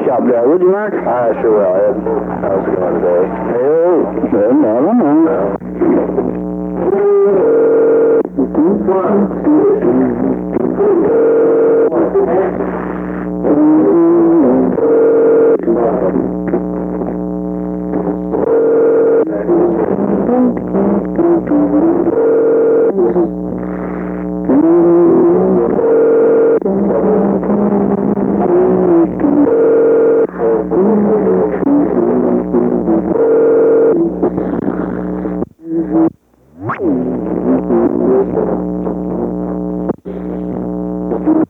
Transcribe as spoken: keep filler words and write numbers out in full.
shop there, would you, Mark? I sure will, Ed. How's it going today? Well, I don't know.